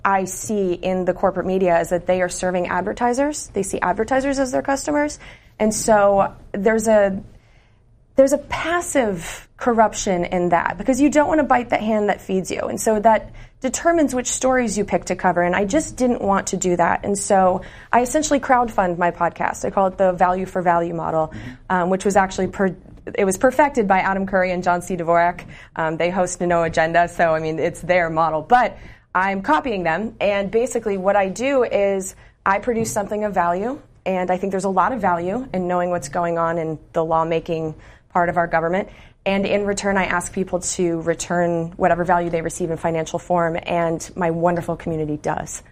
I see in the corporate media is that they are serving advertisers. They see advertisers as their customers. And so there's a passive corruption in that, because you don't want to bite the hand that feeds you. And so that determines which stories you pick to cover. And I just didn't want to do that. And so I essentially crowdfund my podcast. I call it the Value for Value model, which was actually it was perfected by Adam Curry and John C. Dvorak. They host No Agenda, so I mean, it's their model. But I'm copying them, and basically what I do is I produce something of value, and I think there's a lot of value in knowing what's going on in the lawmaking part of our government. And in return, I ask people to return whatever value they receive in financial form, and my wonderful community does.